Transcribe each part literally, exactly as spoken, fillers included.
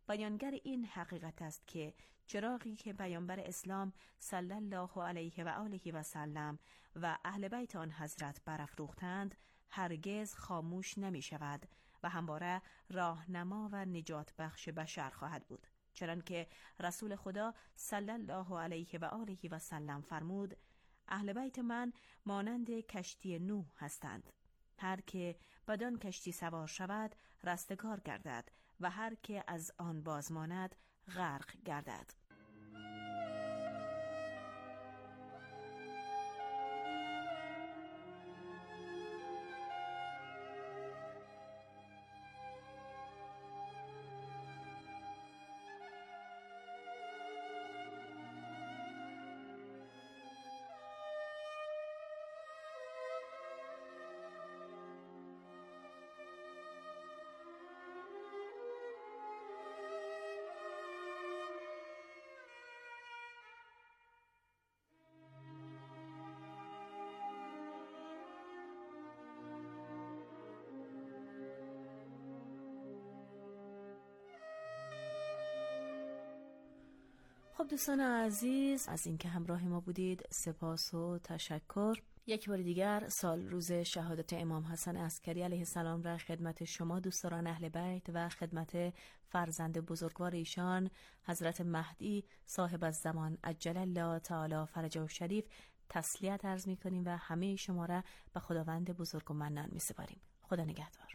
بیانگر این حقیقت است که چراغی که پیامبر اسلام صلی الله علیه و آله و سلم و اهل بیت آن حضرت برافروختند هرگز خاموش نمی شود و همواره راهنما و نجات بخش بشر خواهد بود. چنانکه رسول خدا صلی الله علیه و آله و سلم فرمود: اهل بیت من مانند کشتی نوح هستند. هر که بدان کشتی سوار شود رستگار گردد و هر که از آن بازماند غرق گردد. خب دوستان عزیز، از اینکه همراه ما بودید سپاس و تشکر. یک بار دیگر سال روز شهادت امام حسن عسکری علیه السلام را خدمت شما دوستان اهل بیت و خدمت فرزند بزرگوار ایشان حضرت مهدی صاحب الزمان عجل الله تعالی فرجه الشریف تسلیت عرض می‌کنیم و همه شما را به خداوند بزرگ و منان می‌سپاریم. خدا نگهدار.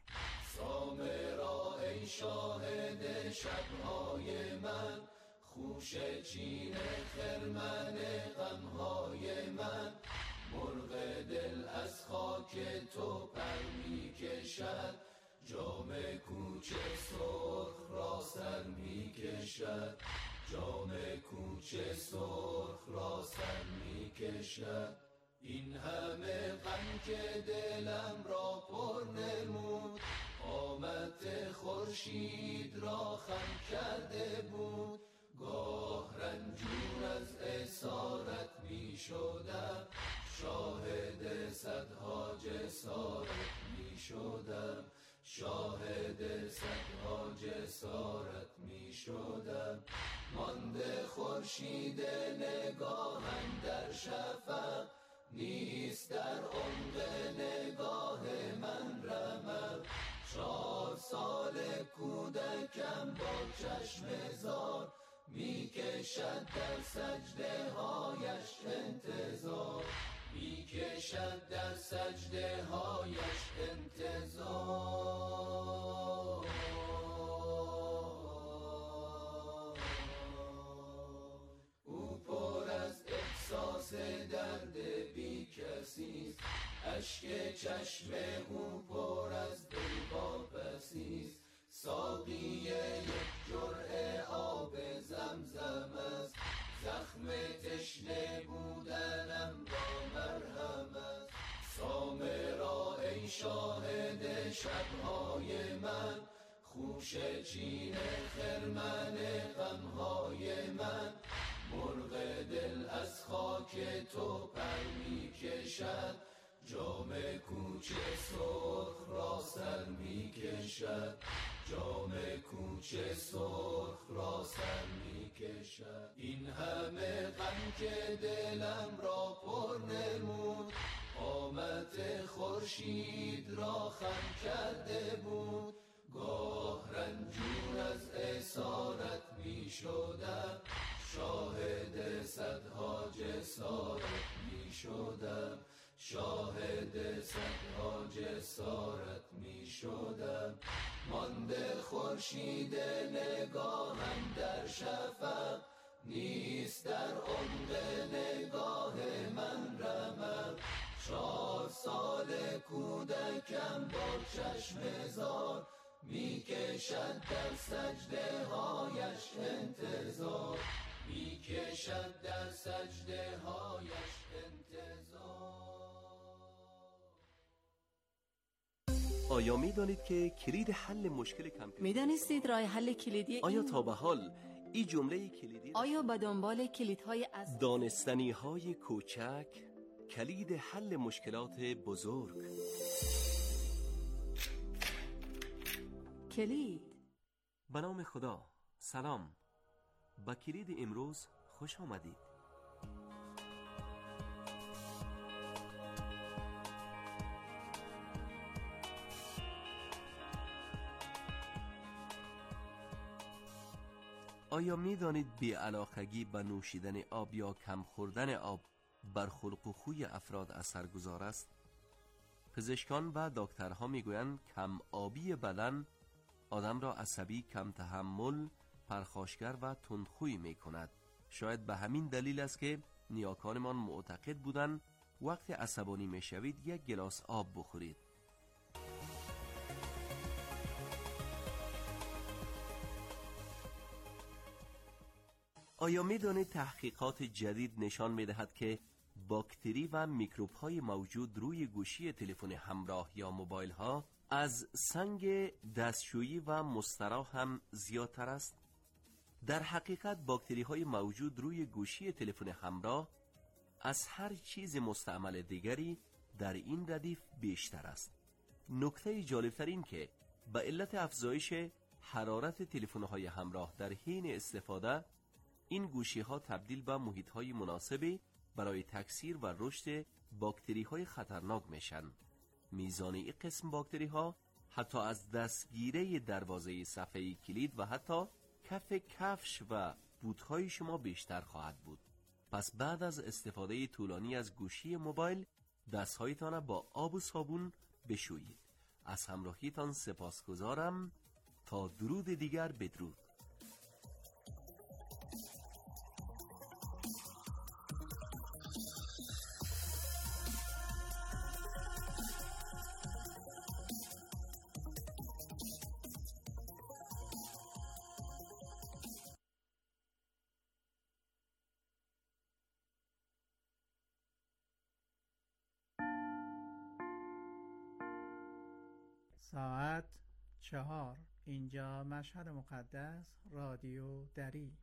سامرا ای شاهد شب‌های من، خوش چین خرمن غمهای من، مرغ دل از خاک تو پر می کشد، جام کوچه سرخ را سر می کشد، جام کوچه سرخ را سر می کشد. این همه غم که دلم را پر نمود، قامت خورشید را خم کرده بود. گاه رنجور از اسارت می شدم، شاهد صدها جسارت می شدم، شاهد صدها جسارت می شدم. مانده خورشید نگاهم در شفق، نیست در عمق نگاه من رمق. چهار سال کودکم با چشم زار، می کشد در سجده هایش انتظار، می کشد در سجده هایش انتظار. او پر از احساس درد بی کسیست، اشک چشم او پر از دل واپسیست. ساقی یک جرعه آب زمزم است، زخم تشنه بودنم با مرهم است. سامرا ای شاهد شبهای من، خوش چین خرمن غمهای من، مرغ دل از خاک تو پر می کشد، جام کوچه سرخ را سر می کشد، جام کوچه سرخ را سر می کشد. این همه غم که دلم را پر نمود، قامت خورشید را خم کرده بود. گاه رنجور از اسارت می شدم، شاهد صدها جسارت می شدم، شاهد صدها جسارت می شدم. مانده خورشید نگاهم در شفق، نیست در عمق نگاه من رمق. چهار سال کودکم با چشم زار، می کشد در سجده هایش انتظار، می کشد در سجده هایش انتظار. آیا می دانید که کلید حل مشکل کامپیوتر؟ می دانستید راه حل کلیدی این؟ آیا تا به حال این جمله کلیدی آیا به دنبال کلیدهای از دانستنی های کوچک، کلید حل مشکلات بزرگ؟ کلید به نام خدا. سلام، با کلید امروز خوش آمدید. آیا می دانید بی‌علاقگی به نوشیدن آب یا کم خوردن آب بر خلق و خوی افراد اثرگذار است؟ پزشکان و دکترها می گویند کم آبی بدن آدم را عصبی، کم تحمل، پرخاشگر و تندخوی می کند. شاید به همین دلیل است که نیاکانمان معتقد بودند وقتی عصبانی می شوید یک گلاس آب بخورید. آیا می دانید تحقیقات جدید نشان می دهد که باکتری و میکروب های موجود روی گوشی تلفن همراه یا موبایل ها از سنگ دستشویی و مستراح هم زیادتر است؟ در حقیقت باکتری های موجود روی گوشی تلفن همراه از هر چیز مستعمل دیگری در این ردیف بیشتر است. نکته جالبتر این که به علت افزایش حرارت تلفن های همراه در حین استفاده، این گوشی ها تبدیل به محیط های مناسبی برای تکثیر و رشد باکتری های خطرناک میشن. میزان این قسم باکتری ها حتی از دستگیره دروازه صفحه کلید و حتی کف کفش و بوت‌های شما بیشتر خواهد بود. پس بعد از استفاده طولانی از گوشی موبایل دستهایتان با آب و صابون بشویید. از همراهیتان سپاسگزارم. تا درود دیگر بدرود. ساعت چهار. اینجا مشهد مقدس، رادیو دری.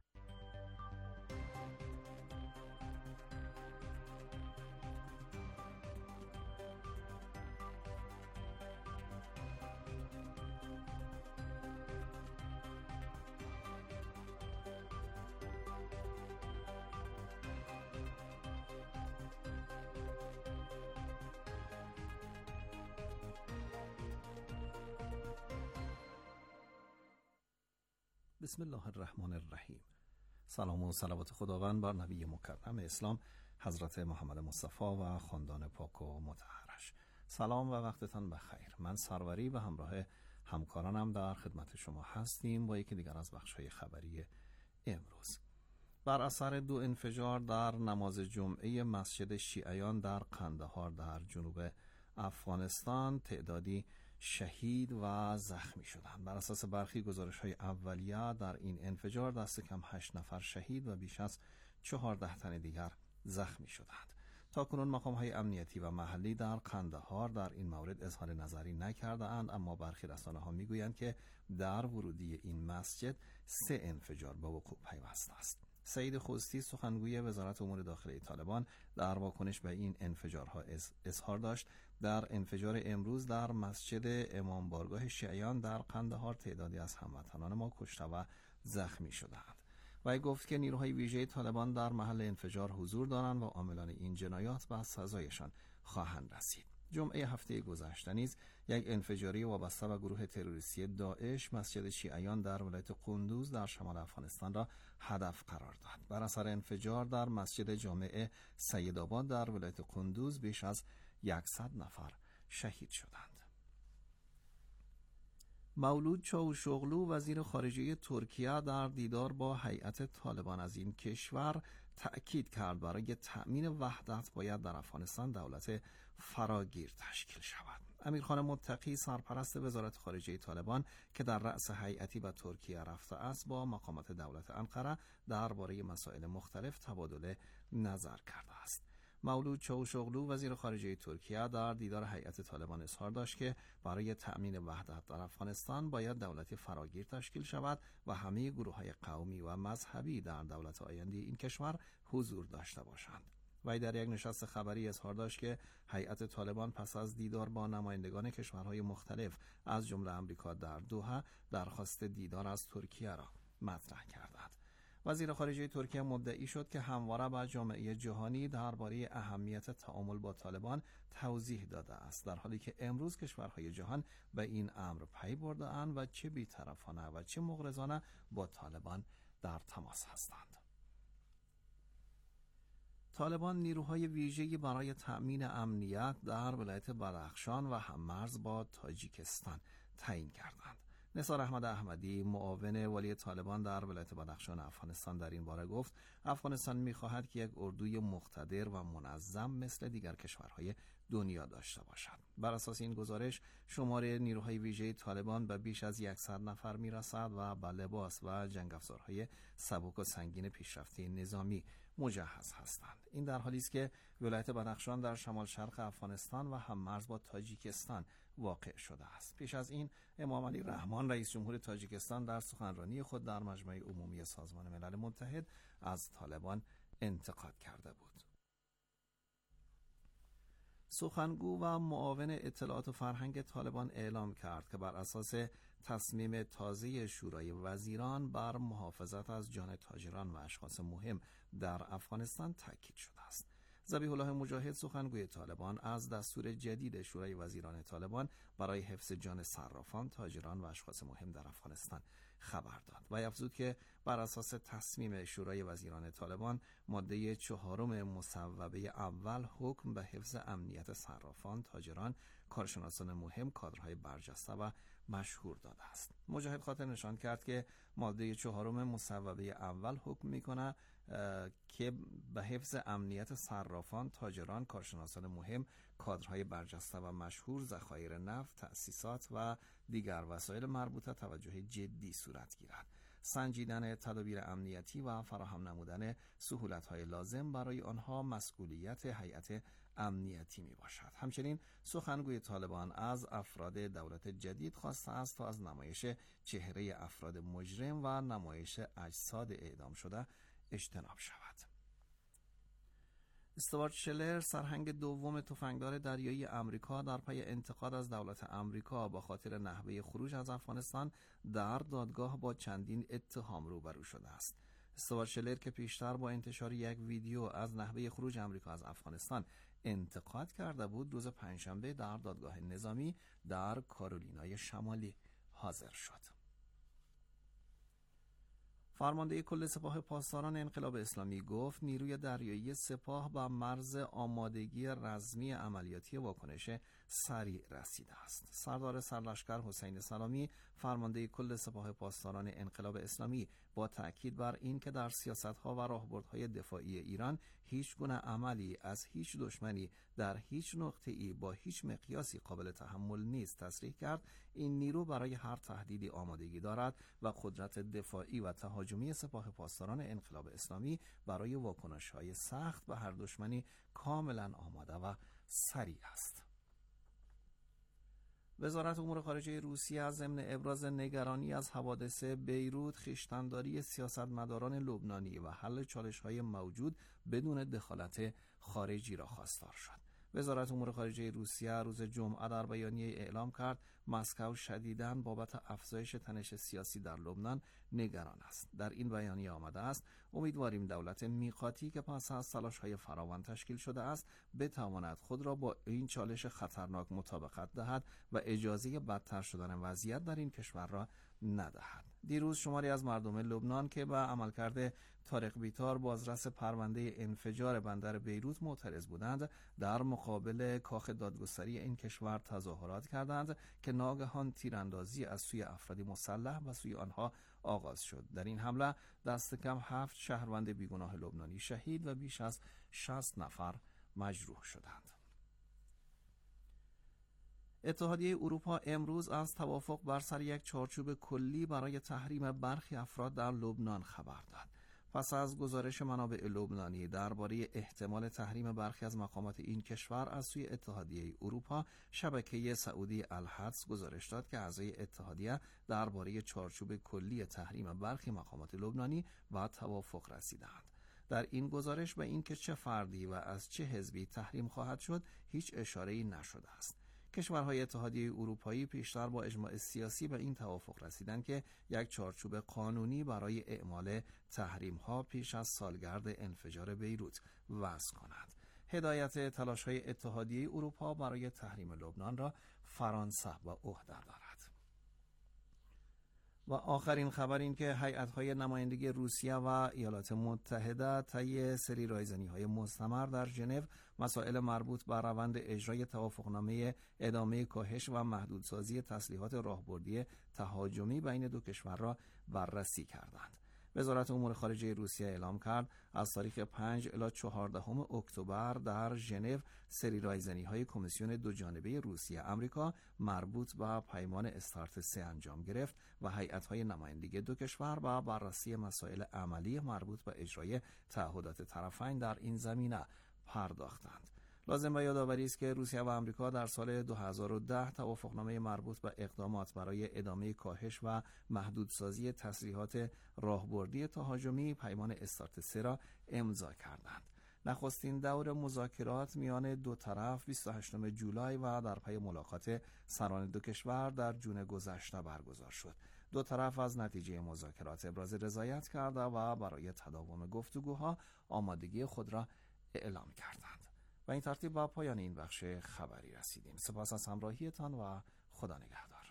بسم الله الرحمن الرحیم. سلام و صلوات خداوند بر نبی مکرم اسلام حضرت محمد مصطفی و خاندان پاک و مطهرش. سلام و وقتتان بخیر. من سروری به همراه همکارانم در خدمت شما هستیم با یکی دیگر از بخش‌های خبری امروز. بر اثر دو انفجار در نماز جمعه مسجد شیعیان در قندهار در جنوب افغانستان تعدادی شهید و زخمی شدند. بر اساس برخی گزارش‌های اولیه در این انفجار دست کم هشت نفر شهید و بیش از چهارده تن دیگر زخمی شدند. تاکنون مقام‌های امنیتی و محلی در قندهار در این مورد اظهار نظری نکرده‌اند، اما برخی رسانه‌ها می‌گویند که در ورودی این مسجد سه انفجار به وقوع پیوسته است. سعید خوستی سخنگوی وزارت امور داخلی طالبان در واکنش به این انفجارها اظهار داشت در انفجار امروز در مسجد امام بارگاه شیعیان در قندهار تعدادی از هموطنان ما کشته و زخمی شدند. و گفت که نیروهای ویژه طالبان در محل انفجار حضور دارند و عاملان این جنایات به سزایشان خواهند رسید. جمعه هفته گذشته نیز یک انفجاری وابسته به گروه تروریستی داعش مسجد شیعیان در ولایت قندوز در شمال افغانستان را هدف قرار داد. بر اثر انفجار در مسجد جامع سیدآباد در ولایت قندوز بیش از صد نفر شهید شدند. مولود چاوشوغلو وزیر خارجه ترکیه در دیدار با هیئت طالبان از این کشور تأکید کرد برای تأمین وحدت باید در افغانستان دولت فراگیر تشکیل شود. امیرخان متقی سرپرست وزارت خارجه طالبان که در رأس هیئتی به ترکیه رفته است با مقامات دولت انقره درباره مسائل مختلف تبادل نظر کرده است. مولود چاوشوغلو وزیر خارجه ترکیه در دیدار هیئت طالبان اظهار داشت که برای تأمین وحدت در افغانستان باید دولتی فراگیر تشکیل شود و همه گروه‌های قومی و مذهبی در دولت آینده این کشور حضور داشته باشند. وی در یک نشست خبری اظهار داشت که هیئت طالبان پس از دیدار با نمایندگان کشورهای مختلف از جمله آمریکا در دوحه درخواست دیدار از ترکیه را مطرح کردند. وزیر خارجه ترکیه مدعی شد که همواره به جامعه جهانی درباره اهمیت تعامل با طالبان توضیح داده است، در حالی که امروز کشورهای جهان به این امر پی برده اند و چه بی‌طرفانه و چه مغرضانه با طالبان در تماس هستند. طالبان نیروهای ویژه‌ای برای تأمین امنیت در ولایت بدخشان و هم‌مرز با تاجیکستان تعیین کردند. نثار احمد احمدی، معاون ولی طالبان در ولایت بدخشان افغانستان، در این باره گفت افغانستان می‌خواهد که یک اردوی مقتدر و منظم مثل دیگر کشورهای دنیا داشته باشد. بر اساس این گزارش شمار نیروهای ویژه طالبان به بیش از صد نفر می‌رسد و با لباس و جنگ افزارهای سبک و سنگین پیشرفته نظامی مجهز هستند. این در حالی است که ولایت بدخشان در شمال شرق افغانستان و هم‌مرز با تاجیکستان واقع شده است. پیش از این امام علی رحمان رئیس جمهور تاجیکستان در سخنرانی خود در مجمع عمومی سازمان ملل متحد از طالبان انتقاد کرده بود. سخنگو و معاون اطلاعات و فرهنگ طالبان اعلام کرد که بر اساس تصمیم تازه شورای وزیران بر محافظت از جان تاجران و اشخاص مهم در افغانستان تاکید شده است. ذبیح الله مجاهد، سخنگوی طالبان، از دستور جدید شورای وزیران طالبان برای حفظ جان صرافان، تاجران و اشخاص مهم در افغانستان خبر داد و افزود که بر اساس تصمیم شورای وزیران طالبان ماده چهارم مصوبه اول حکم به حفظ امنیت صرافان، تاجران، کارشناسان مهم، کادرهای برجسته و مشهور داده است. مجاهد خاطر نشان کرد که ماده چهارم مصوبه اول حکم میکنه که به حفظ امنیت صرافان، تاجران، کارشناسان مهم، کادرهای برجسته و مشهور، ذخایر نفت، تأسیسات و دیگر وسایل مربوطه توجه جدی صورت گیرد. سنجیدن تدابیر امنیتی و فراهم نمودن سهولت‌های لازم برای آنها مسئولیت هیئت امنیتی می باشد. همچنین سخنگوی طالبان از افراد دولت جدید خواسته است تا از نمایش چهره افراد مجرم و نمایش اجساد اعدام شده اجتناب شود. استوارت شلر، سرهنگ دوم تفنگدار دریایی آمریکا، در پی انتقاد از دولت آمریکا با خاطر نحوه خروج از افغانستان در دادگاه با چندین اتهام روبرو شده است. استوارت شلر که پیشتر با انتشار یک ویدیو از نحوه خروج آمریکا از افغانستان انتقاد کرده بود، روز پنجشنبه در دادگاه نظامی در کارولینای شمالی حاضر شد. فرمانده کل سپاه پاسداران انقلاب اسلامی گفت نیروی دریایی سپاه به مرز آمادگی رزمی عملیاتی واکنش سریع رسیده است. سردار سرلشکر حسین سلامی، فرمانده کل سپاه پاسداران انقلاب اسلامی، با تأکید بر این که در سیاست‌ها و راهبردهای دفاعی ایران هیچ گونه عملی از هیچ دشمنی در هیچ نقطه‌ای با هیچ مقیاسی قابل تحمل نیست، تصریح کرد این نیرو برای هر تهدیدی آمادگی دارد و قدرت دفاعی و تهاجمی سپاه پاسداران انقلاب اسلامی برای واکنش‌های سخت به هر دشمنی کاملا آماده و سریع است. وزارت امور خارجه روسیه از ضمن ابراز نگرانی از حوادث بیروت، خویشتن‌داری سیاستمداران لبنانی و حل چالش‌های موجود بدون دخالت خارجی را خواستار شد. وزارت امور خارجه روسیه روز جمعه در بیانیه اعلام کرد مسکو شدیداً بابت افزایش تنش سیاسی در لبنان نگران است. در این بیانیه آمده است امیدواریم دولت میقاتی که پس از تلاش‌های فراوان تشکیل شده است بتواند خود را با این چالش خطرناک مطابقت دهد و اجازه بدتر شدن وضعیت در این کشور را ندهد. دیروز شماری از مردم لبنان که به عملکرد طارق بیطار بازرس پرونده انفجار بندر بیروت معترض بودند، در مقابل کاخ دادگستری این کشور تظاهرات کردند که ناگهان تیراندازی از سوی افراد مسلح و سوی آنها آغاز شد. در این حمله دست کم هفت شهروند بیگناه لبنانی شهید و بیش از شصت نفر مجروح شدند. اتحادیه اروپا امروز از توافق بر سر یک چارچوب کلی برای تحریم برخی افراد در لبنان خبر داد. پس از گزارش منابع لبنانی درباره احتمال تحریم برخی از مقامات این کشور از سوی اتحادیه اروپا، شبکه سعودی الحدث گزارش داد که اعضای اتحادیه درباره چارچوب کلی تحریم برخی مقامات لبنانی و توافق رسیدند. در این گزارش به این که چه فردی و از چه حزبی تحریم خواهد شد هیچ اشاره‌ای نشده است. کشورهای اتحادیه اروپایی پیشتر با اجماع سیاسی به این توافق رسیدند که یک چارچوب قانونی برای اعمال تحریم‌ها پیش از سالگرد انفجار بیروت وضع کنند. هدایت تلاش‌های اتحادیه اروپا برای تحریم لبنان را فرانسه به عهده دارد. و آخرین خبر این که هیئت‌های نمایندگی روسیه و ایالات متحده طی سری رایزنی‌های مستمر در ژنو مسائل مربوط به روند اجرای توافقنامه ادامه کاهش و محدودسازی تسلیحات راهبردی تهاجمی بین دو کشور را بررسی کردند. وزارت امور خارجه روسیه اعلام کرد از تاریخ پنج الی چهاردهم اکتبر در ژنو سری رایزنی‌های کمیسیون دو جانبه روسیه آمریکا مربوط به پیمان استارت سه انجام گرفت و هیئت‌های نمایندگی دو کشور با بررسی مسائل عملی مربوط به اجرای تعهدات طرفین در این زمینه پرداختند. لازم به یادآوری است که روسیه و آمریکا در سال دو هزار و ده توافقنامه مربوط به اقدامات برای ادامه کاهش و محدودسازی تسلیحات راهبردی تهاجمی پیمان استارت سه را امضا کردند. نخستین دور مذاکرات میان دو طرف بیست و هشتم جولای و در پی ملاقات سران دو کشور در جون گذشته برگزار شد. دو طرف از نتیجه مذاکرات ابراز رضایت کرده و برای تداوم گفتگوها آمادگی خود را اعلام کردند. و این ترتیب با پایان این بخش خبری رسیدیم. سپاس از همراهیتان و خدا نگهدار.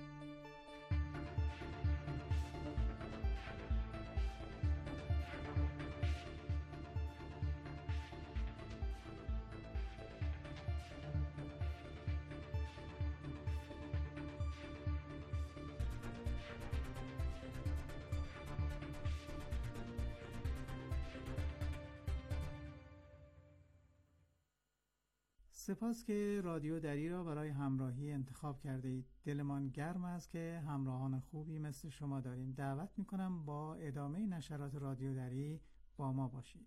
سپاس که رادیو دری را برای همراهی انتخاب کرده اید. دلمان گرم است که همراهان خوبی مثل شما داریم. دعوت میکنم با ادامه نشرات رادیو دری با ما باشید.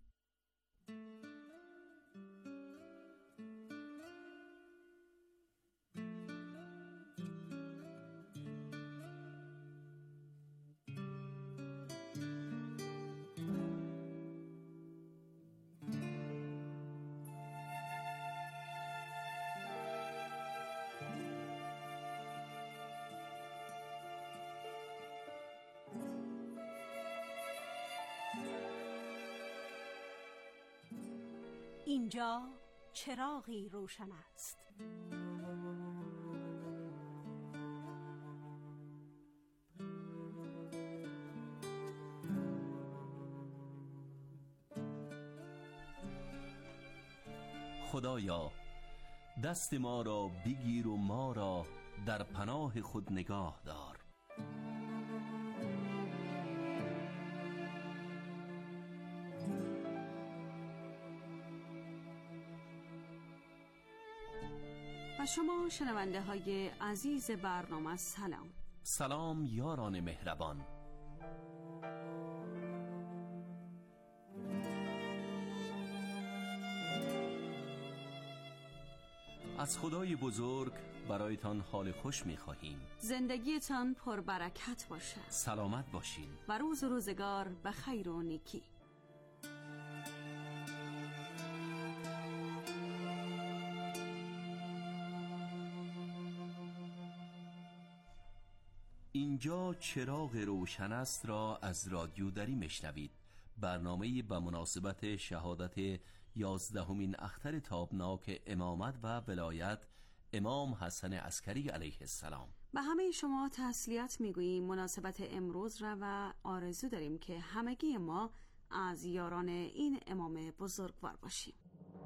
اینجا چراغی روشن است. خدایا دست ما را بگیر و ما را در پناه خود نگاه دار. و شما شنونده های عزیز برنامه سلام. سلام یاران مهربان. از خدای بزرگ برایتان حال خوش می‌خواهیم. زندگیتان پربرکت باشد. سلامت باشین و روز و روزگار به خیر و نیکی. اینجا چراغ روشن است را از رادیو دری میشنوید. برنامه‌ای به مناسبت شهادت یازدهمین اختر تابناک امامت و ولایت امام حسن عسکری علیه السلام. به همه شما تسلیت میگوییم مناسبت امروز را و آرزو داریم که همگی ما از یاران این امام بزرگوار باشیم.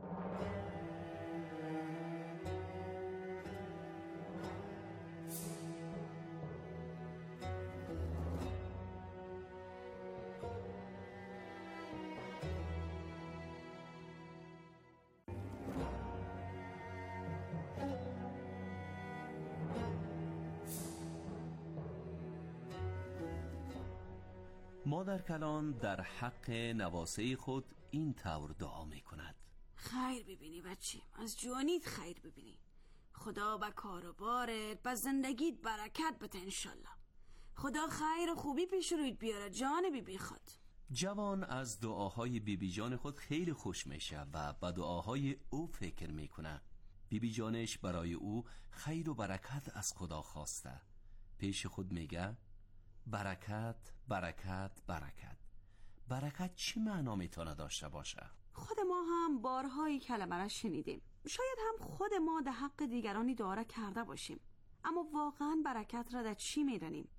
مادر کلان در حق نواسه خود این طور دعا می کند: خیر ببینی بچه، از جوانیت خیر ببینی. خدا با کار و بارت با زندگیت برکت بده انشالله. خدا خیر و خوبی پیش رویت بیاره جان بی بی خود. جوان از دعاهای بی بی جان خود خیلی خوش میشه و با دعاهای او فکر میکنه. بیبی جانش برای او خیر و برکت از خدا خواسته. پیش خود میگه برکت برکت برکت. برکت چی معنا میتونه داشته باشه؟ خود ما هم بارهایی کلمه را شنیدیم. شاید هم خود ما در حق دیگرانی دعا کرده باشیم، اما واقعا برکت را در چی میدانیم؟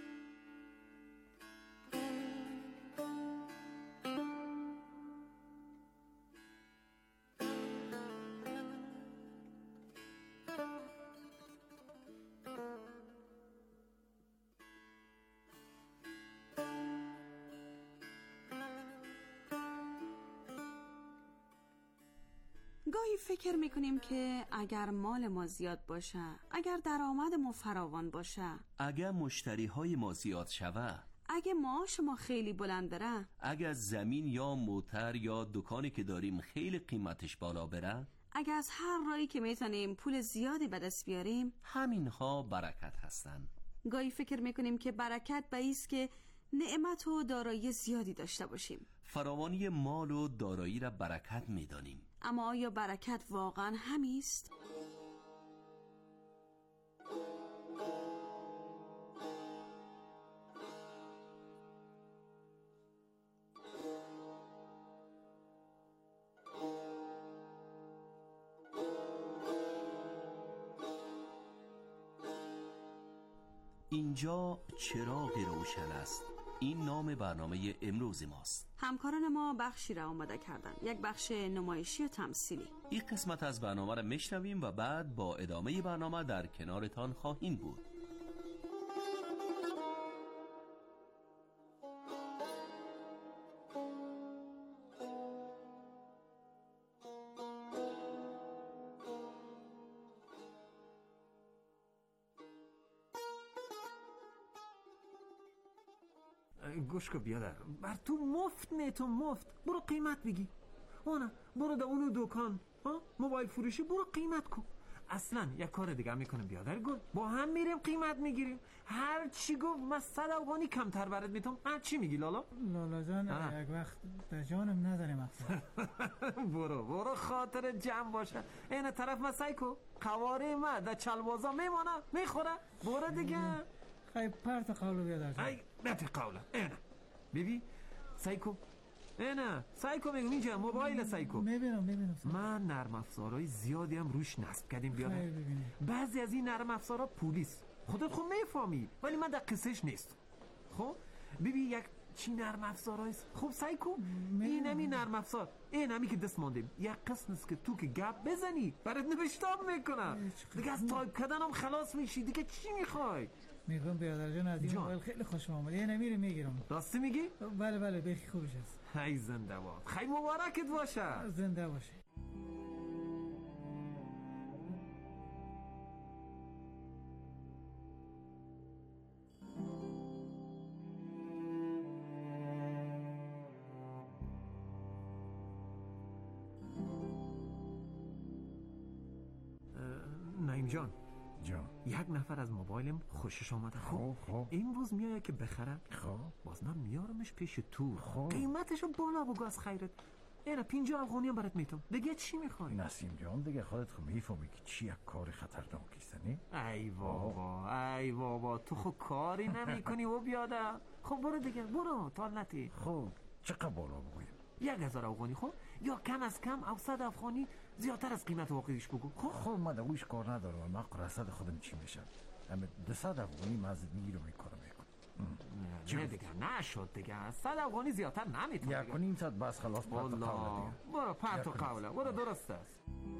گاهی فکر میکنیم که اگر مال ما زیاد باشه، اگر درآمد ما فراوان باشه، اگر مشتری های ما زیاد شوه، اگه معاش ما خیلی بلند بره، اگر زمین یا موتر یا دکانی که داریم خیلی قیمتش بالا بره، اگه از هر راهی که میتونیم پول زیادی به دست بیاریم، همینها برکت هستن. گاهی فکر میکنیم که برکت به ایست که نعمت و دارایی زیادی داشته باشیم. فراوانی مال و دارایی را برکت میدانیم. اما آیا برکت واقعا همیست؟ اینجا چراغ روشن است. این نام برنامه امروز ماست. همکاران ما بخشی را آماده کردن، یک بخش نمایشی و تمثیلی. این قسمت از برنامه را میشنویم و بعد با ادامه برنامه در کنارتان خواهیم بود. گوش کن بیادر، بر تو مفت میتون مفت برو قیمت بگی. اونه برو در اونو دکان ها موبایل فروشی برو قیمت کن. اصلا یک کار دیگه میکنم بیادر گل، با هم میریم قیمت میگیریم. هر چی گفت من صد افغانی کمتر برات میتونم. هر چی میگی لالا؟ لالا جان یک وقت در جانم نداریم اصلا. برو برو خاطر جمع باشه. این طرف ما سایکو قواره ما در چلبازا میمانه میخوره. برو دیگه. خیلی پرت قولو بیادر جان. ای نت قوله. اینه بیبی سایکو، اینه سایکو میگم اینجا موبایل سایکو. میبینم میبینم. من نرم افزارهای زیادی هم روش نصب کردیم بیادر. بعضی از این نرم افزارها پولیس خودت خود میفهمی، ولی من در قصهش نیست. خب بیبی یک چی نرم افزارهایست. خب سایکو این همی نرم افزار، این همی که دست مانده یک قسم است که تو که گپ بزنی برات نوشتاب میکنم دیگه. از تایپ کردن هم خلاص میشی دیگه. چی میخوای؟ میگم بیادر جان از این موبایل خیلی خوشم آمده. یه نمیره میگیرم. راستی میگی؟ بله بله بخی خوبش است. های زنده باد، خیلی مبارکت باشه. زنده باشه. نعیم جان جان، یک نفر از موبایلم خوشش آمده. خب خب این روز میایه که بخرم. خب باز من میارمش پیش تو. خب قیمتشو بالا بگو از خیرت. اینا پنجاه افغانی هم برات میتونم. دیگه چی میخوای؟ نسیم جان دیگه خودت خب میفهمی که چی یک کار خطرناکیست نه؟ ای بابا ای بابا تو خب کاری نمیکنی و بیاده. خب برو دیگه برو تالنتی. خب چقدر بالا بگویم؟ یک هزار افغانی خب، یا کم از کم او صد افغانی زیادتر از قیمت واقعیش بگو. خب خب من دویش کار ندارم. من قرصد خودم چی میشم؟ اما دویست افغانی مزد میگیرم این کارو میکنم. نه دیگه نشد دیگه. صد افغانی زیادتر نمیتونم. یک و نیم صد بس خلاص. پرت و قوله دیگه. برو پرت و قوله برو. درست است.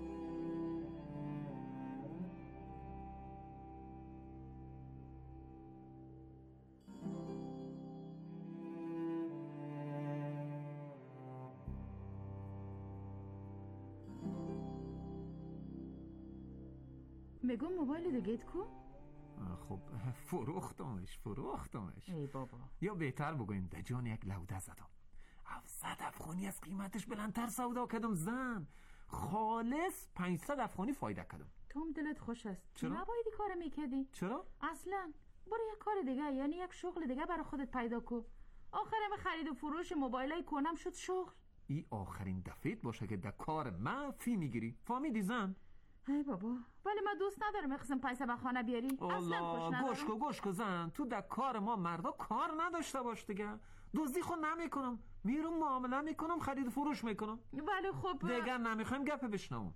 میگم موبایل دیگه‌ت کو؟ خب فروختمش فروختمش. ای بابا. یا بهتر بگویم در جان یک لوده زدم. هفتصد افغانی از قیمتش بلندتر سودا کردم. زن خالص پانصد افغانی فایده کردم. تو هم دلت خوش است. چرا؟ نباید این کار میکردی. چرا؟ اصلا برو یک کار دیگه، یعنی یک شغل دیگه برای خودت پیدا کن. آخرم خرید و فروش موبایلای کنم شد شغل. این آخرین دفعه باشه که در کار من فی میگیری. فهمیدی زن؟ ای بابا، ولی من دوست ندارم اخزم پیسه به خانه بیاری. الله، گوشکو گوشکو زن، تو در کار ما مردا کار نداشته باش دیگه. دزدی خود نمیکنم، میرم معامله میکنم، خرید فروش میکنم. ولی خب دیگر نمیخوایم گپ بشنوم.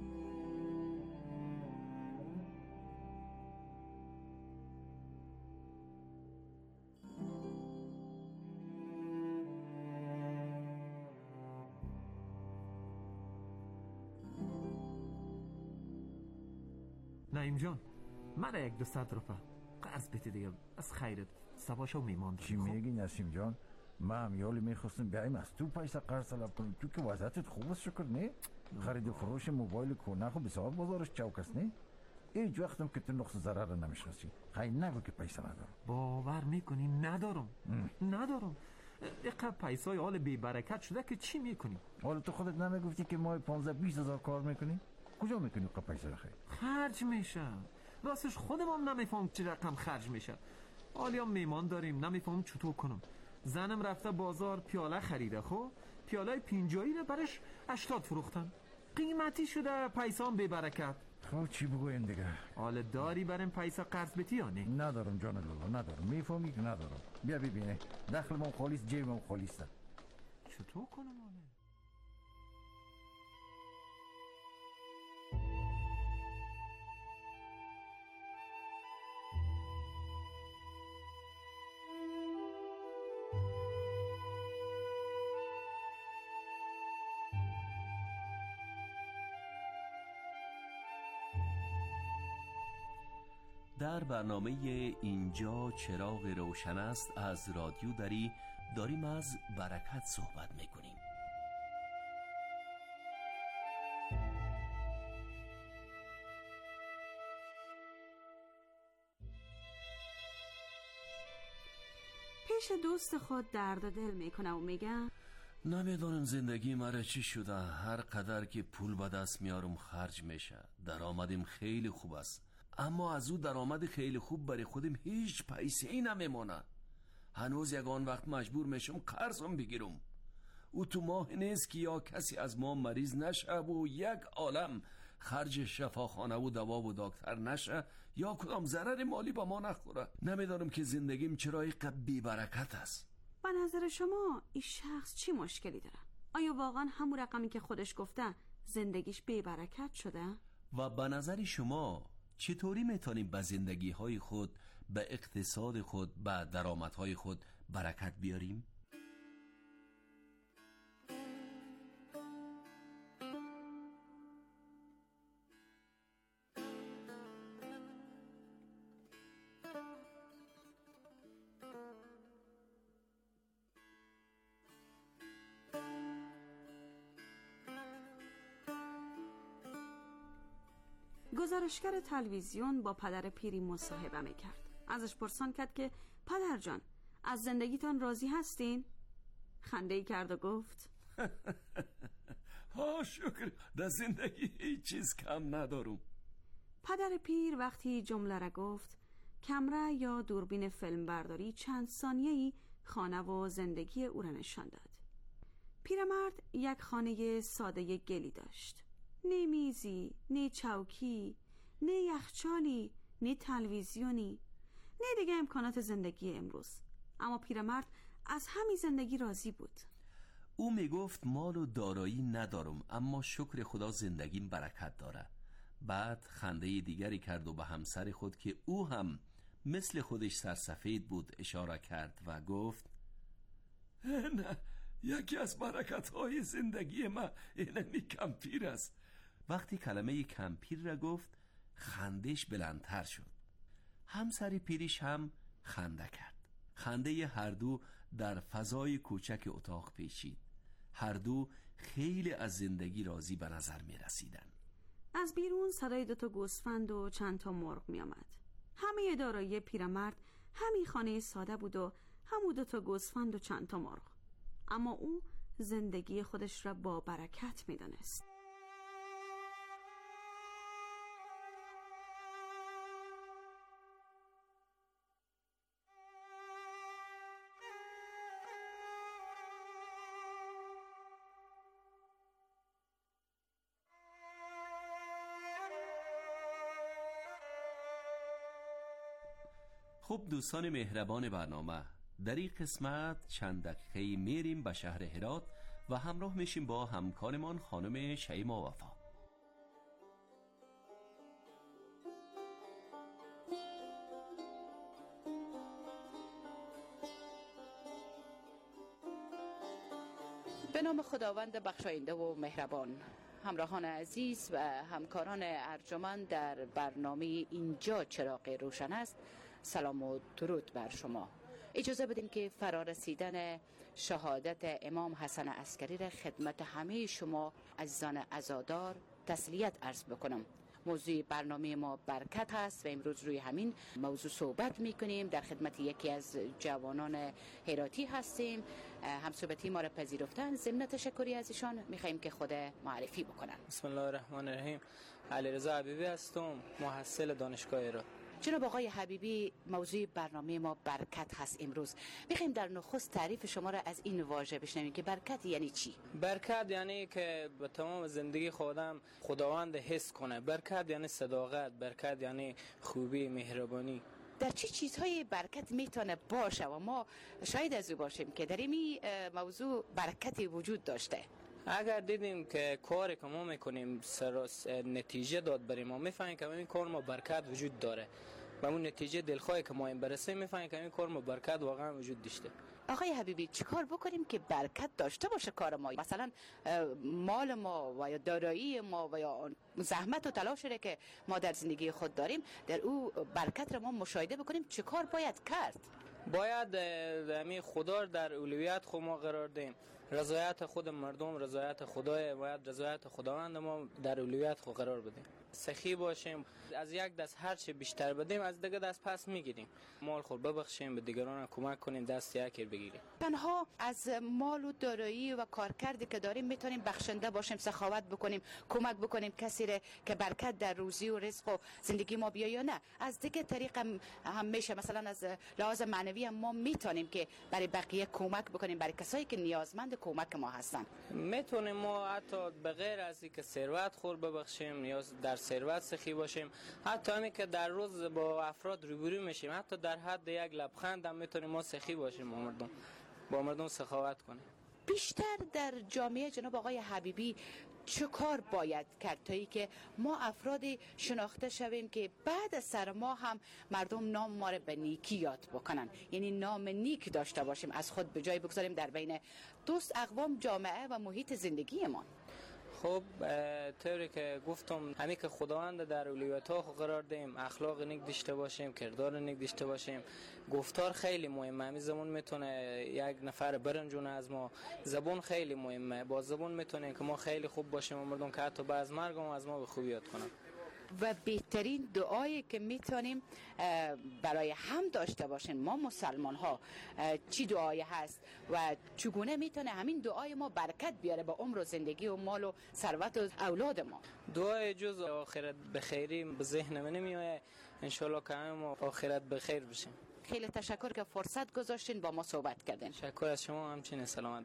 نعیم جان، من یک دو صد روپه قرض بده دیگه، از خیرت سباشو میمان. چی میگی نسیم جان؟ ما هم یالی میخواستم بیاییم از تو پیسه قرض طلب کنیم، تو که وضعیتت خوب است شکر نه؟ خرید و فروش موبایل کونه خو بسیار بازارش چوک است نه؟ هیچ وقتم که تو نقص ضرر رو نمیشناسی. خیلی نگو که پیسه ندارم. باور میکنی ندارم؟ ام. ندارم. اینقدر پیسه های حال بی برکت شده که چی میکنی؟ حالا تو خودت نمیگفتی که ماه پانزده بیست هزار کار میکنی؟ کجا میکنی که پیسه بخیر؟ خرج میشه. راستش خودم هم نمیفهم چه رقم خرج میشه. حالی هم میمان داریم، نمیفهم چطور کنم. زنم رفته بازار پیاله خریده، خب پیاله پینجایی رو برش هشتاد فروختن، قیمتی شده، پیسه هم بی برکت. خب چی بگویم دیگه؟ حالا داری بریم پیسه قرض بتی یا نه؟ ندارم جان لولا، ندارم. میفهمی که ندارم. بیا ببینه دخل من خالیست، جیب من خالیست. چطور کنم حالا؟ در برنامه اینجا چراغ روشن است از رادیو دری داریم از برکت صحبت میکنیم. پیش دوست خود درد و دل میکنه و میگه نمیدونم زندگی مرا چی شده، هر قدر که پول به دست میارم خرج میشه. درآمدم خیلی خوب است، اما از او درآمد خیلی خوب برای خودم هیچ پیسه ای نمیمونه. هنوز یگان وقت مجبور میشم قرضم بگیرم. او تو ماه نیست که یا کسی از ما مریض نشه و یک عالم خرج شفاخانه و دوا و دکتر نشه یا کدام ضرر مالی با ما نخوره. نمیدانم که زندگیم چرا اینقدر بی برکت است. به نظر شما این شخص چی مشکلی داره؟ آیا واقعا همون رقمی که خودش گفته زندگیش بی برکت شده؟ و به نظر شما چطوری میتونیم به زندگی های خود، به اقتصاد خود، به درآمدهای خود برکت بیاریم؟ گزارشگر تلویزیون با پدر پیری مصاحبه میکرد. ازش پرسان کرد که پدر جان، از زندگیتان راضی هستین؟ خنده‌ای کرد و گفت ها شکر، در زندگی هیچ چیز کم ندارم. پدر پیر وقتی جمله را گفت، کمره یا دوربین فیلم برداری چند ثانیه‌ای خانه و زندگی او را نشان داد. پیرمرد یک خانه ساده گلی داشت. نه میزی، نه چوکی، نه یخچالی، نه تلویزیونی، نه دیگه امکانات زندگی امروز. اما پیرمرد از همین زندگی راضی بود. او میگفت مال و دارایی ندارم، اما شکر خدا زندگیم برکت داره. بعد خنده دیگری کرد و به همسر خود که او هم مثل خودش سرسفید بود اشاره کرد و گفت نه، یکی از برکت‌های زندگی من اینمی کمپیر است. وقتی کلمه کمپیر را گفت خندش بلندتر شد. همسر پیریش هم خنده کرد. خنده هر دو در فضای کوچک اتاق پیچید. هر دو خیلی از زندگی راضی به نظر می رسیدن. از بیرون صدای دوتا گوسفند و چند تا مرغ می آمد. همه دارایی پیرمرد همین خانه ساده بود و همون دوتا گوسفند و چند تا مرغ. اما او زندگی خودش را با برکت می دانست. خب دوستان مهربان برنامه، در این قسمت چند دقیقه میریم به شهر هرات و همراه میشیم با همکارمان خانم شیما وفا. به نام خداوند بخشاینده و مهربان، همراهان عزیز و همکاران ارجمند در برنامه اینجا چراغ روشن است، سلام و درود بر شما. اجازه بدیم که فرارسیدن شهادت امام حسن عسکری را خدمت همه شما عزیزان عزادار تسلیت عرض بکنم. موضوع برنامه ما برکت هست و امروز روی همین موضوع صحبت میکنیم. در خدمت یکی از جوانان هراتی هستیم، هم صحبتی ما را پذیرفتن. ضمن تشکری از ایشان میخوایم که خود معرفی بکنن. بسم الله الرحمن الرحیم. علیرضا حبیبی هستم، محصل دانشگاه هرات. جناب آقای حبیبی، موضوع برنامه ما برکت هست امروز. بخوایم در نخست تعریف شما را از این واژه بشنویم که برکت یعنی چی؟ برکت یعنی که به تمام زندگی خودم خداوند حس کنه. برکت یعنی صداقت، برکت یعنی خوبی، مهربانی. در چی چیزهای برکت میتونه باشه و ما شاید از او باشیم که در این موضوع برکتی وجود داشته؟ اگر دیدیم که کاری که ما میکنیم سراس نتیجه داد بریم، ما میفهمیم که این کار ما برکت وجود داره و اون نتیجه دلخواهی که ما این برسیم میفهمیم که این کار ما برکت واقعا وجود داشته. آقای حبیبی، چیکار بکنیم که برکت داشته باشه کار ما؟ مثلا مال ما و یا دارایی ما و یا زحمت و تلاشی که ما در زندگی خود داریم در او برکت را ما مشاهده بکنیم، چیکار باید کرد؟ باید همین خدا در اولویت خود ما قرار دیم. رضایت خود مردم رضایت خدای، باید رضایت خداوند ما در اولویت خود قرار بدیم. سخی باشیم، از یک دست هر چه بیشتر بدیم از دیگه دست پس میگیریم. مال خود ببخشیم، به دیگران کمک کنیم، دست یکی بگیریم. تنها از مال و دارایی و کارکردی که داریم میتونیم بخشنده باشیم، سخاوت بکنیم، کمک بکنیم کسی را که برکت در روزی و رزق و زندگی ما بیا، یا نه از دیگه طریق هم, هم میشه. مثلا از لحاظ معنوی هم ما میتونیم که برای بقیه کمک بکنیم، برای کسایی که نیازمند کمک ما هستن. میتونیم ما حتی بغیر از اینکه ثروت خور ببخشیم یا در ثروت سخی باشیم، حتی همین که در روز با افراد روبرو میشیم، حتی در حد یک لبخند هم میتونیم ما سخی باشیم، با مردم با مردم سخاوت کنیم. بیشتر در جامعه جناب آقای حبیبی چه کار باید کرد تا ای که ما افرادی شناخته شویم که بعد از سر ما هم مردم نام ما را به نیکی یاد بکنن، یعنی نام نیک داشته باشیم، از خود به جای بگذاریم در بین دوست، اقوام، جامعه و محیط زندگی ما؟ خب طوری که گفتم، همین که خداوند در اولویت ها قرار دیم، اخلاق نیک داشته باشیم، کردار نیک داشته باشیم. گفتار خیلی مهمه. همین زبون میتونه یک نفر برنجونه از ما. زبون خیلی مهمه. با زبون میتونه که ما خیلی خوب باشیم و مردم که حتی بعد از مرگ هم از ما به خوبی یاد کنن. و بهترین دعایی که میتونیم برای هم داشته باشیم ما مسلمان ها چی دعایی هست و چگونه میتونه همین دعای ما برکت بیاره به عمر و زندگی و مال و ثروت و اولاد ما؟ دعای جز آخرت بخیری به ذهن من نمیاد. انشالله که همه ما آخرت بخیر بشیم. خیلی تشکر که فرصت گذاشتین با ما صحبت کردین. تشکر از شما، همچنین سلامت.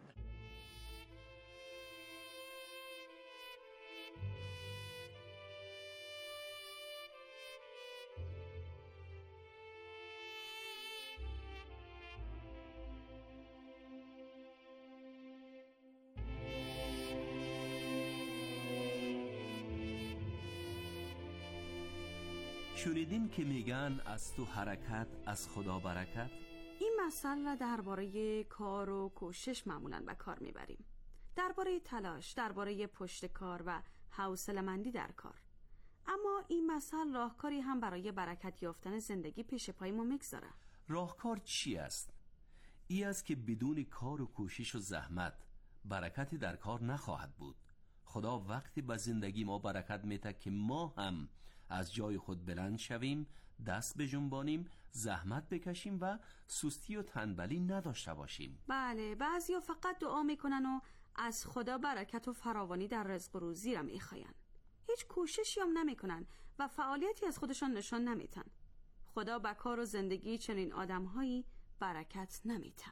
شنیدین که میگن از تو حرکت از خدا برکت؟ این مثل را درباره کار و کوشش معمولاً به کار میبریم. درباره تلاش، درباره پشت کار و حوصله‌مندی در کار. اما این مثل راهکاری هم برای برکت یافتن زندگی پیش پای ما میگذاره. راهکار چی است؟ ای است که بدون کار و کوشش و زحمت برکتی در کار نخواهد بود. خدا وقتی به زندگی ما برکت میده که ما هم از جای خود بلند شویم، دست بجنبانیم، زحمت بکشیم و سستی و تنبلی نداشته باشیم. بله، بعضیا فقط دعا میکنن و از خدا برکت و فراوانی در رزق و روزی را میخواین. هیچ کوششی هم نمیکنن و فعالیتی از خودشان نشان نمیدن. خدا به کار و زندگی چنین آدمهایی برکت نمیده.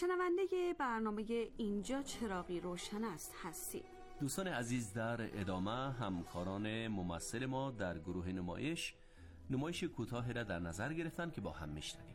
شنونده برنامه اینجا چراغی روشن است هستید. دوستان عزیز، در ادامه همکاران ممثل ما در گروه نمایش نمایش کوتاه را در نظر گرفتن که با هم میشنویم.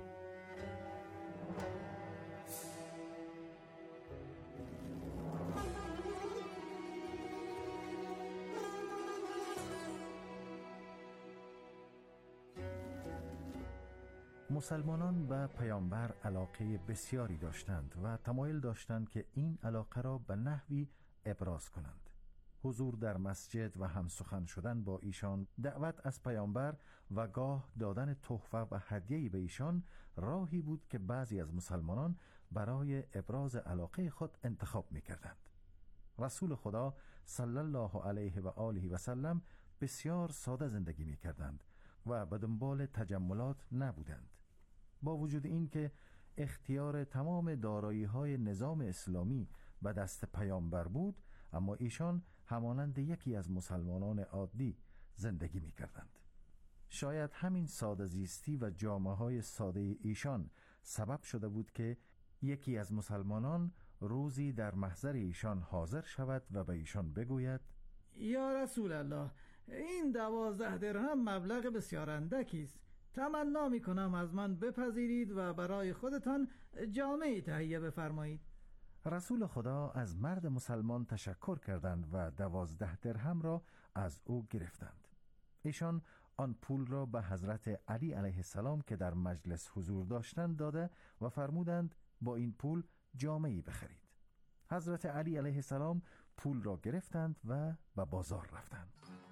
مسلمانان به پیامبر علاقه بسیاری داشتند و تمایل داشتند که این علاقه را به نحوی ابراز کنند. حضور در مسجد و هم سخن شدن با ایشان، دعوت از پیامبر و گاه دادن تحفه و هدیه‌ای به ایشان راهی بود که بعضی از مسلمانان برای ابراز علاقه خود انتخاب می‌کردند. رسول خدا صلی الله علیه و آله و سلم بسیار ساده زندگی می‌کردند و به دنبال تجملات نبودند. با وجود این که اختیار تمام دارایی‌های نظام اسلامی به دست پیامبر بود، اما ایشان همانند یکی از مسلمانان عادی زندگی می‌کردند. شاید همین ساده زیستی و جامه‌های ساده ایشان سبب شده بود که یکی از مسلمانان روزی در محضر ایشان حاضر شود و به ایشان بگوید: یا رسول الله، این دوازده درهم مبلغ بسیار اندکی است. تمنا می‌کنم از من بپذیرید و برای خودتان جامه‌ای تهیه بفرمایید. رسول خدا از مرد مسلمان تشکر کردند و دوازده درهم را از او گرفتند. ایشان آن پول را به حضرت علی علیه السلام که در مجلس حضور داشتند داده و فرمودند با این پول جامه‌ای بخرید. حضرت علی علیه السلام پول را گرفتند و به بازار رفتند.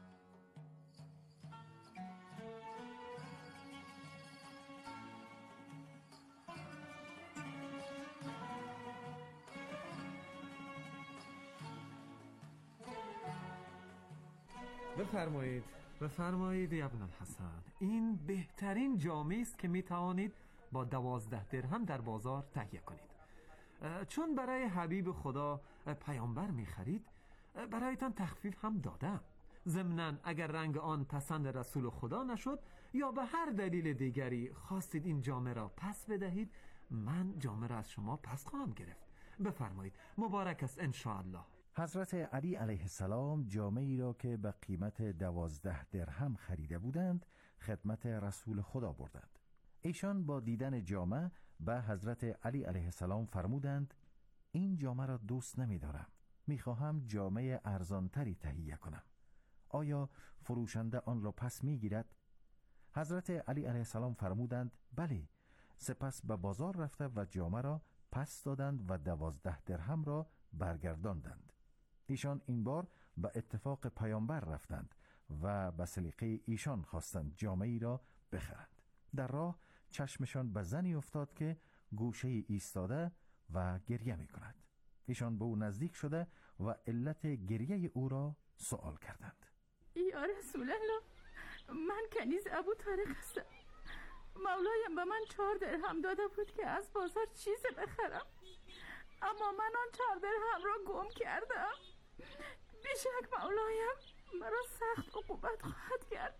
بفرمایید بفرمایید ابن الحسن، این بهترین جامه‌ای است که می توانید با دوازده درهم در بازار تهیه کنید. چون برای حبیب خدا پیامبر می خرید، برایتان تخفیف هم دادم. ضمناً اگر رنگ آن پسند رسول خدا نشد یا به هر دلیل دیگری خواستید این جامه را پس بدهید، من جامه را از شما پس خواهم گرفت. بفرمایید، مبارک است انشاءالله. حضرت علی علیه السلام جامه‌ای را که به قیمت دوازده درهم خریده بودند خدمت رسول خدا بردند. ایشان با دیدن جامه به حضرت علی علیه السلام فرمودند: این جامه را دوست نمی دارم، می خواهم جامه ارزانتری تهیه کنم. آیا فروشنده آن را پس می گیرد؟ حضرت علی علیه السلام فرمودند: بله. سپس به بازار رفته و جامه را پس دادند و دوازده درهم را برگرداندند. ایشان این بار به اتفاق پیامبر رفتند و به سلیقه ایشان خواستند جامه ای را بخرند. در راه چشمشان به زنی افتاد که گوشه ایستاده و گریه می کند. ایشان به او نزدیک شده و علت گریه او را سوال کردند. یا رسول الله، من کنیز ابو طارق هستم. مولایم به من چهار درهم داده بود که از بازار چیز بخرم، اما من آن چهار درهم را گم کردم. بیشک مولایم مرا سخت عقوبت خواهد کرد.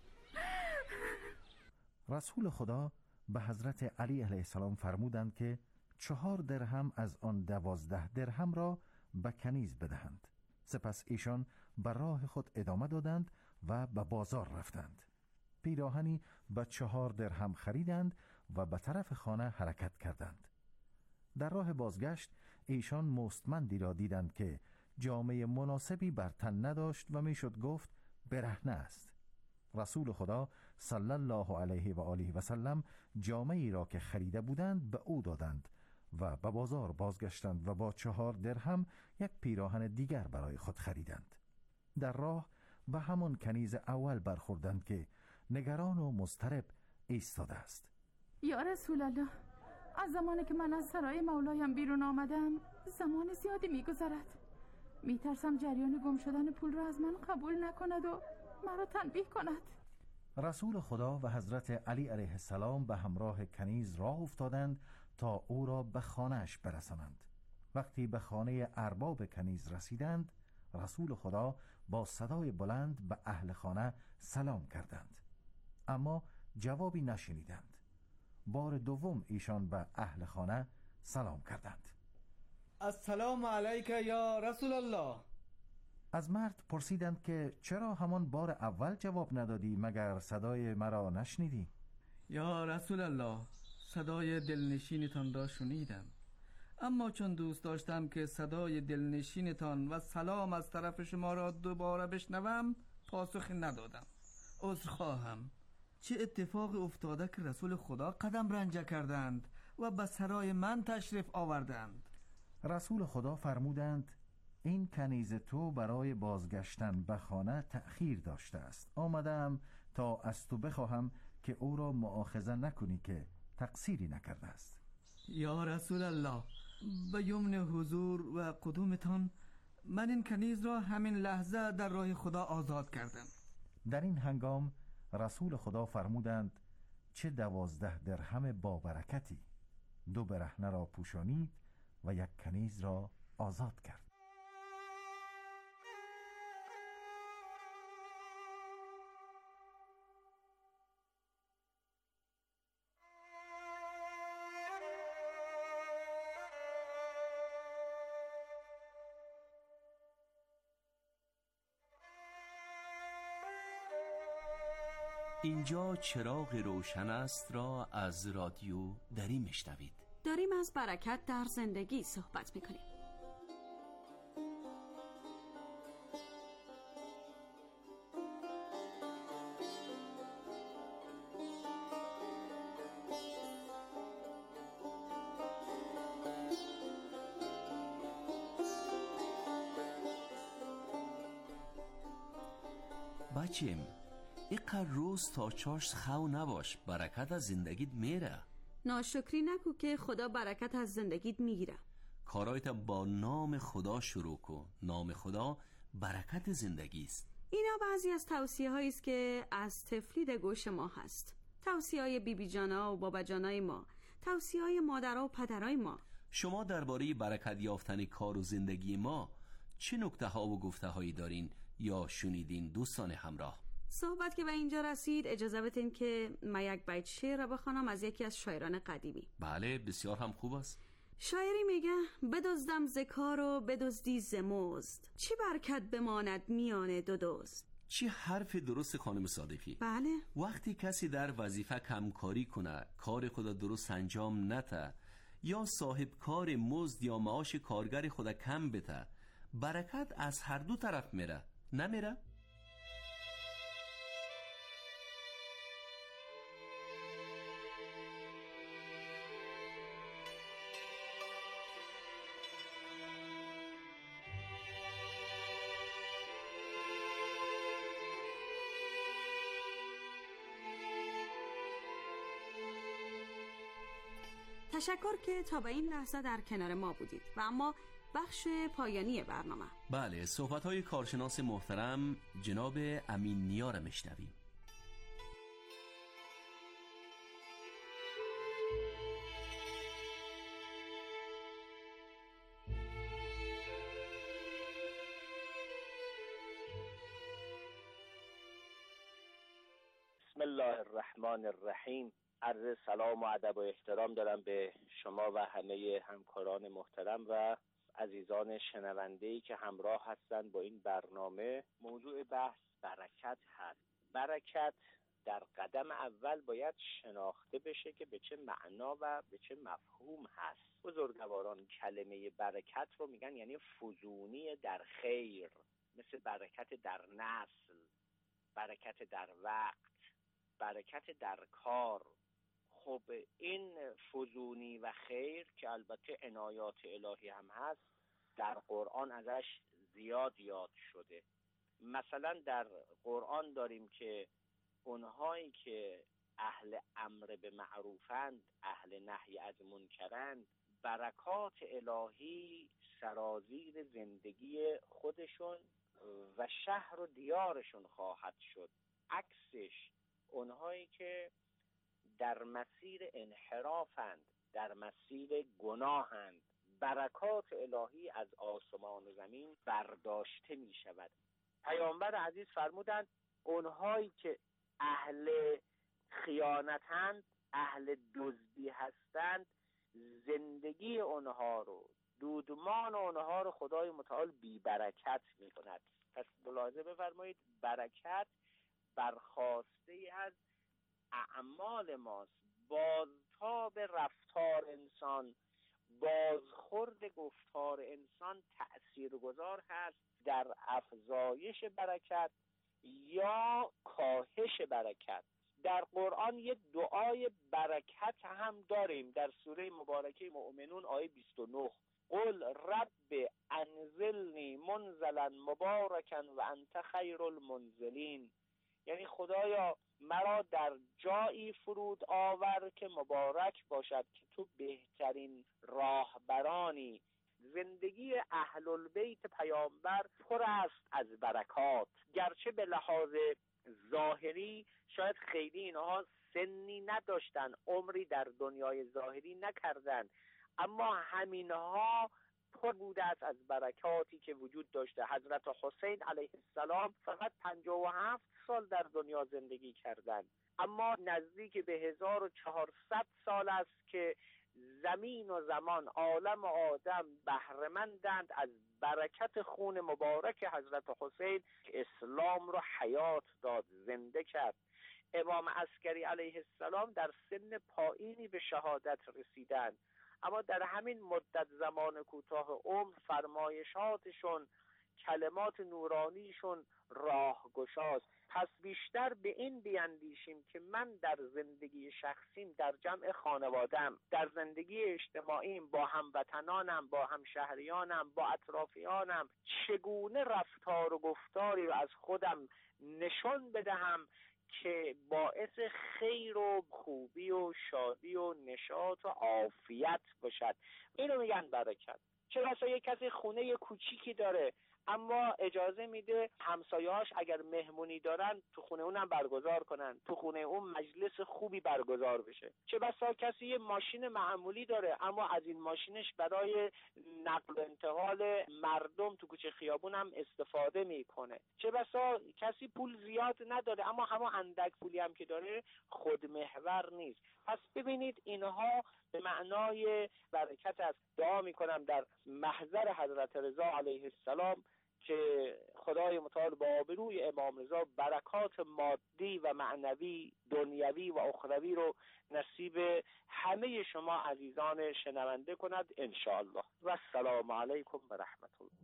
رسول خدا به حضرت علی علیه السلام فرمودند که چهار درهم از آن دوازده درهم را به کنیز بدهند. سپس ایشان به راه خود ادامه دادند و به بازار رفتند. پیراهنی به چهار درهم خریدند و به طرف خانه حرکت کردند. در راه بازگشت ایشان مستمندی را دیدند که جامه مناسبی بر تن نداشت و میشد گفت برهنه است. رسول خدا صلی الله علیه و آله و سلم جامه ای را که خریده بودند به او دادند و به بازار بازگشتند و با چهار درهم یک پیراهن دیگر برای خود خریدند. در راه به همان کنیز اول برخوردند که نگران و مضطرب ایستاده است. یا رسول الله، از زمانی که من از سرای مولایم بیرون آمدم زمان زیادی میگذرد. میترسم جریان گم شدن پول را از من قبول نکند و مرا تنبیه کند. رسول خدا و حضرت علی علیه السلام به همراه کنیز راه افتادند تا او را به خانه‌اش برسانند. وقتی به خانه ارباب کنیز رسیدند، رسول خدا با صدای بلند به اهل خانه سلام کردند، اما جوابی نشنیدند. بار دوم ایشان به اهل خانه سلام کردند. السلام علیک یا رسول الله. از مرد پرسیدند که چرا همان بار اول جواب ندادی مگر صدای مرا نشنیدی؟ یا رسول الله، صدای دلنشینتان را شنیدم، اما چون دوست داشتم که صدای دلنشینتان و سلام از طرف شما را دوباره بشنوم پاسخی ندادم. عذر خواهم. چه اتفاق افتاده که رسول خدا قدم رنجه کردند و به سرای من تشریف آوردند؟ رسول خدا فرمودند این کنیز تو برای بازگشتن به خانه تأخیر داشته است. آمدم تا از تو بخواهم که او را مؤاخذه نکنی که تقصیری نکرده است. یا رسول الله، به یمن حضور و قدومتان من این کنیز را همین لحظه در راه خدا آزاد کردم. در این هنگام رسول خدا فرمودند چه دوازده درهم با برکتی. دو برهنه را پوشانید و یک کنیز را آزاد کرد. اینجا چراغ روشن است را از رادیو دری میشنوید. داریم از برکت در زندگی صحبت میکنیم. بچیم، ایقدر روز تا چاش خو نباش، برکت از زندگیت میره. ناشکری نکو که خدا برکت از زندگیت میگیره. کارایت با نام خدا شروع کن. نام خدا برکت زندگی است. اینا بعضی از توصیه هایی است که از تفلید گوش ما هست. توصیه های بی بی جانا و بابا جانای ما، توصیه های مادرها و پدرای ما. شما درباره برکت یافتن کار و زندگی ما چه نکته ها و گفته هایی دارین یا شنیدین دوستان همراه؟ صحبت که به اینجا رسید اجازه بدین که من یک بیت شعر را بخوانم از یکی از شاعران قدیمی. بله، بسیار هم خوب است. شاعری میگه بدزدم ز کار و بدزدی ز مزد، چی برکت بماند میان دو دزد. چی حرف درست خانم صادقی. بله. وقتی کسی در وظیفه کمکاری کنه، کار خدا درست انجام نته، یا صاحب کار مزد یا معاش کارگر خدا کم بته، برکت از هر دو طرف میره، نمیره؟ تشکر که تا به این لحظه در کنار ما بودید و اما بخش پایانی برنامه. بله، صحبت‌های کارشناس محترم جناب امین نیا را میشنویم. بسم الله الرحمن الرحیم. عرض سلام و ادب و احترام دارم به شما و همه همکاران محترم و عزیزان شنونده‌ای که همراه هستند با این برنامه. موضوع بحث برکت هست. برکت در قدم اول باید شناخته بشه که به چه معنا و به چه مفهوم هست. بزرگواران کلمه برکت رو میگن یعنی فزونی در خیر، مثل برکت در نسل، برکت در وقت، برکت در کار. خب این فزونی و خیر که البته عنایات الهی هم هست، در قرآن ازش زیاد یاد شده. مثلا در قرآن داریم که اونهایی که اهل امر به معروفند، اهل نهی از منکرند، برکات الهی سرازیر زندگی خودشون و شهر و دیارشون خواهد شد. عکسش اونهایی که در مسیر انحرافند، در مسیر گناهند، برکات الهی از آسمان و زمین برداشته می شود. پیامبر عزیز فرمودند اونهایی که اهل خیانتند، اهل دزدی هستند، زندگی اونها رو، دودمان اونها رو خدای متعال بی برکت می کند. پس ملاحظه بفرمایید برکت برخواسته از اعمال ماست. بازتاب رفتار انسان، بازخورد گفتار انسان تأثیرگذار هست در افزایش برکت یا کاهش برکت. در قرآن یک دعای برکت هم داریم در سوره مبارکه مؤمنون آیه بیست و نه. قل رب انزلنی منزلا مبارکا و انت خیر المنزلین، یعنی خدایا مرا در جایی فرود آور که مبارک باشد که تو بهترین راهبرانی. زندگی اهل البیت پیامبر پر است از برکات، گرچه به لحاظ ظاهری شاید خیلی اینها سنی نداشتن، عمری در دنیای ظاهری نکردن، اما همینها پر بوده است از برکاتی که وجود داشته. حضرت حسین علیه السلام فقط پنجاه و هفت سال در دنیا زندگی کردند، اما نزدیک به هزار و چهارصد سال است که زمین و زمان، عالم و آدم بهره‌مندند از برکت خون مبارک حضرت حسین که اسلام رو حیات داد، زنده کرد. امام عسکری علیه السلام در سن پایینی به شهادت رسیدند، اما در همین مدت زمان کوتاه عمر فرمایشاتشون، کلمات نورانیشون راهگشاست. پس بیشتر به این بیاندیشیم که من در زندگی شخصیم، در جمع خانوادم، در زندگی اجتماعیم، با هموطنانم، با همشهریانم، با اطرافیانم چگونه رفتار و گفتاری رو از خودم نشون بدهم که باعث خیر و خوبی و شادی و نشاط و عافیت باشد. اینو میگن برکت. چه بسا یک کسی خونه کوچیکی داره اما اجازه میده همسایه‌هاش اگر مهمونی دارن تو خونه اونم برگزار کنن، تو خونه اون مجلس خوبی برگزار بشه. چه بسا کسی یه ماشین معمولی داره اما از این ماشینش برای نقل و انتقال مردم تو کوچه خیابون هم استفاده میکنه. چه بسا کسی پول زیاد نداره اما همون اندک پولی هم که داره خودمحور نیست. پس ببینید اینها به معنای برکت است. دعا میکنم در محضر حضرت رضا علیه السلام که خدای متعال با آبروی امام رضا برکات مادی و معنوی، دنیوی و اخروی رو نصیب همه شما عزیزان شنونده کند ان شاء الله. و السلام علیکم و رحمت الله.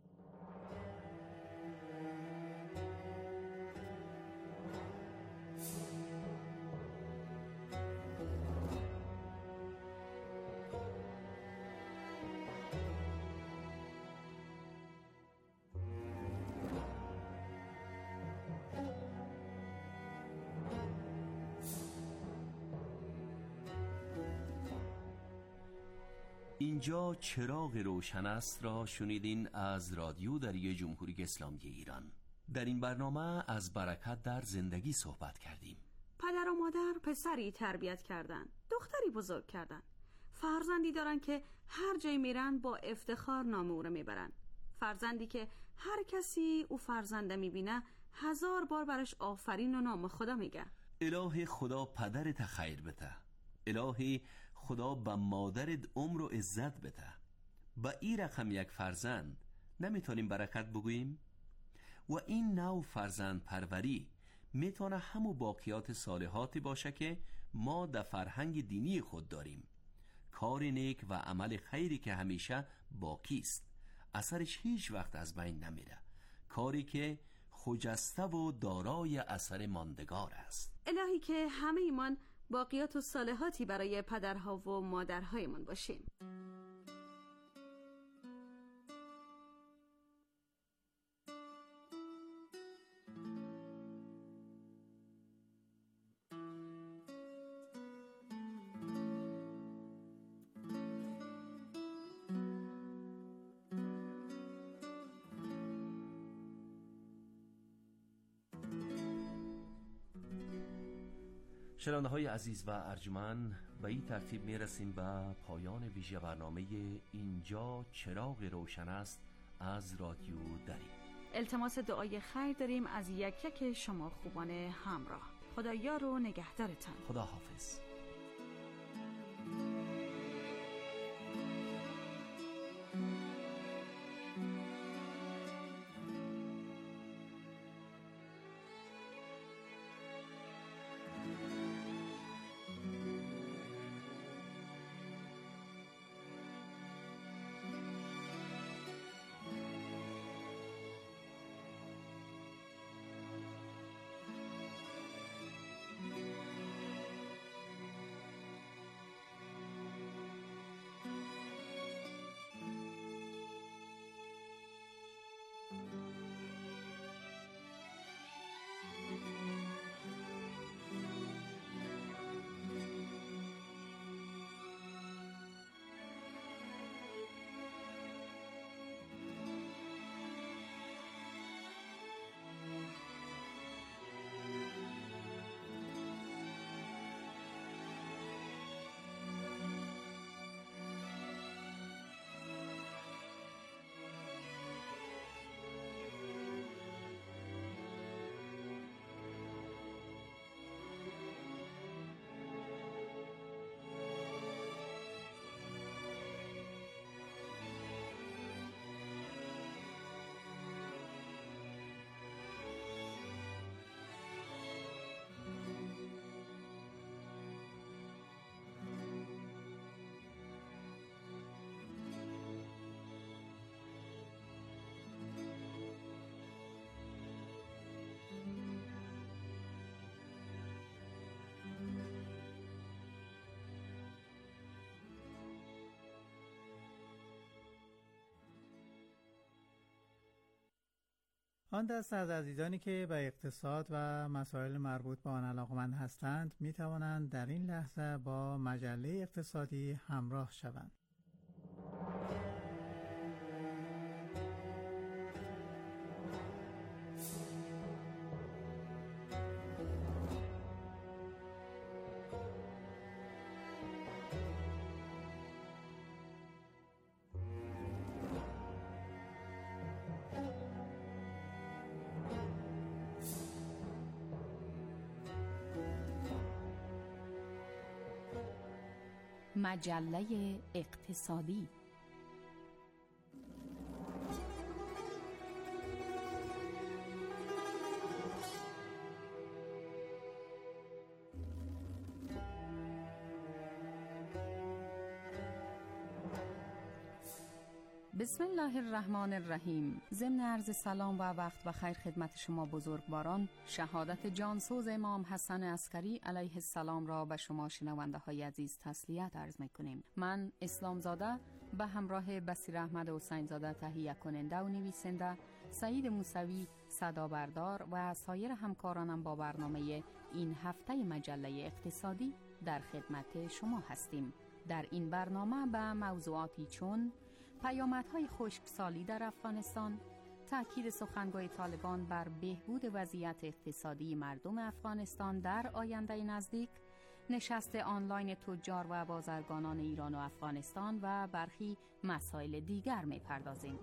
اینجا چراغ روشن است را شنیدین از رادیو دری جمهوری اسلامی ایران. در این برنامه از برکت در زندگی صحبت کردیم. پدر و مادر پسری تربیت کردن، دختری بزرگ کردن، فرزندی دارن که هر جای میرن با افتخار نام او رو میبرن، فرزندی که هر کسی او فرزنده میبینه هزار بار براش آفرین و نام خدا میگه. الهی خدا پدرت خیر بده، الهی خدا به مادرت عمر و عزت بده. با این رقم یک فرزند نمیتونیم برکت بگوییم؟ و این نوع فرزند پروری میتونه همو باقیات صالحاتی باشه که ما در فرهنگ دینی خود داریم. کار نیک و عمل خیری که همیشه باقی است، اثرش هیچ وقت از بین نمیره، کاری که خجسته و دارای اثر ماندگار است. الهی که همه ایمان باقیات و صالحاتی برای پدرها و مادرهایمان باشیم. شنونده های عزیز و ارجمند، به این ترتیب می رسیم به پایان ویژه برنامه اینجا چراغ روشن است از رادیو دری. التماس دعای خیر داریم از یک یک شما خوبان همراه. خدایا رو نگهدارتان. خدا حافظ. آن دست از عزیزانی که به اقتصاد و مسائل مربوط به آن علاقمند هستند می توانند در این لحظه با مجله اقتصادی همراه شوند. مجله اقتصادی. بسم الله الرحمن الرحیم. ضمن عرض سلام و وقت بخیر خدمت شما بزرگواران، شهادت جانسوز امام حسن عسکری علیه السلام را به شما شنونده های عزیز تسلیت عرض میکنیم. من اسلام زاده به همراه بصیر احمد حسین زاده تهیه کننده و نویسنده، سعید موسوی صدا بردار و سایر همکارانم با برنامه این هفته مجله اقتصادی در خدمت شما هستیم. در این برنامه به موضوعاتی چون پیامدهای خشکسالی در افغانستان، تأکید سخنگوی طالبان بر بهبود وضعیت اقتصادی مردم افغانستان در آینده نزدیک، نشست آنلاین تجار و بازرگانان ایران و افغانستان و برخی مسائل دیگر می‌پردازیم.